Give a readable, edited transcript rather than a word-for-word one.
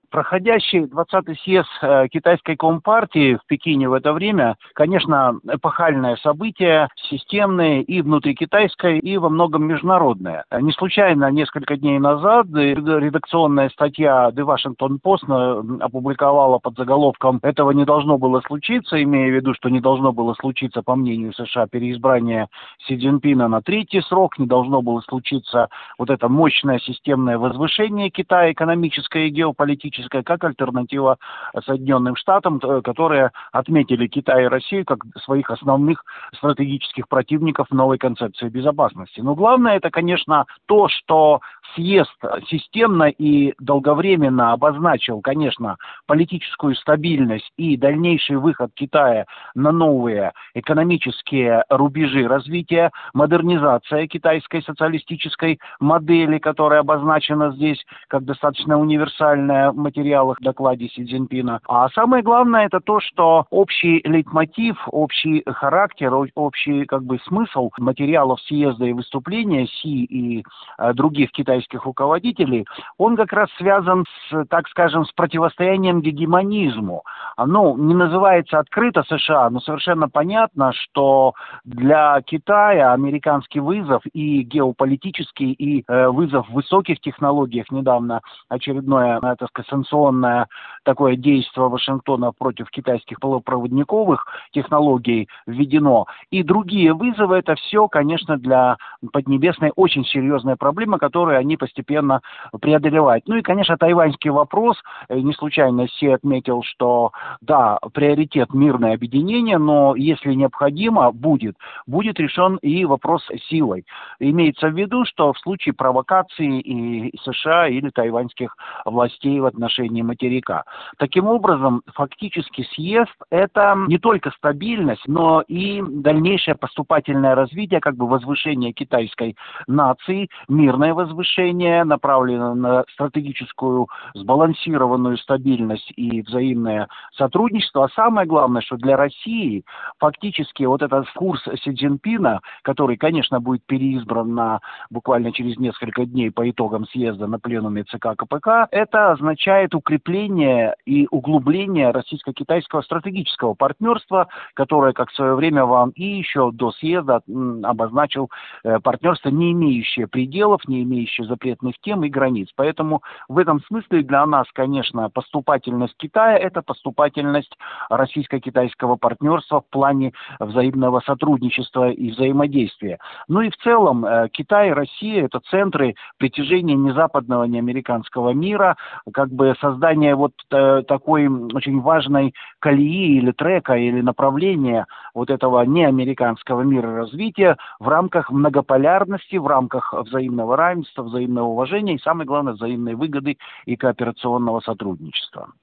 Проходящий 20-й съезд китайской Компартии в Пекине в это время, конечно, эпохальное событие, системное и внутрикитайское, и во многом международное. Не случайно несколько дней назад редакционная статья The Washington Post опубликовала под заголовком «Этого не должно было случиться», имея в виду, что не должно было случиться, по мнению США, переизбрание Си Цзиньпина на третий срок, не должно было случиться вот это мощное системное возвышение Китая, экономическое и геополитическое, как альтернатива Соединенным Штатам, которые отметили Китай и Россию как своих основных стратегических противников новой концепции безопасности. Но главное это, конечно, то, что съезд системно и долговременно обозначил, конечно, политическую стабильность и дальнейший выход Китая на новые экономические рубежи развития, модернизация китайской социалистической модели, которая обозначена здесь как достаточно универсальная в материалах в докладе Си Цзиньпина. А самое главное это то, что общий лейтмотив, общий характер, общий смысл материалов съезда и выступления Си и других китайских руководителей, он как раз связан с, так скажем, с противостоянием гегемонизму. Оно не называется открыто США, но совершенно понятно, что для Китая американский вызов и геополитический, и вызов в высоких технологиях, недавно очередное, так сказать, санкционное такое действие Вашингтона против китайских полупроводниковых технологий введено, и другие вызовы, это все, конечно, для Поднебесной очень серьезная проблема, которую они постепенно преодолевают. Ну и, конечно, тайваньский вопрос, не случайно Си отметил, что да, приоритет мирное объединение, но если необходимо, будет решен и вопрос силой. Имеется в виду, что в случае провокации и США или тайваньских властей в отношении материка. Таким образом, фактически съезд – это не только стабильность, но и дальнейшее поступательное развитие, возвышение китайской нации, мирное возвышение, направленное на стратегическую сбалансированную стабильность и взаимное сотрудничество. А самое главное, что для России фактически вот этот курс Си Цзиньпина, который, конечно, будет переизбран буквально через несколько дней по итогам съезда на пленуме ЦК КПК, это означает укрепление и углубление российско-китайского стратегического партнерства, которое, как в свое время вам и еще до съезда обозначил, партнерство, не имеющее пределов, не имеющее запретных тем и границ. Поэтому в этом смысле для нас, конечно, поступательность Китая – это поступательность российско-китайского партнерства в плане взаимного сотрудничества и взаимодействия. Ну и в целом Китай и Россия – это центры притяжения ни западного, ни американского мира, создание вот такой очень важной колеи или трека, или направления вот этого неамериканского мира развития в рамках многополярности, в рамках взаимного равенства, взаимного уважения и, самое главное, взаимной выгоды и кооперационного сотрудничества.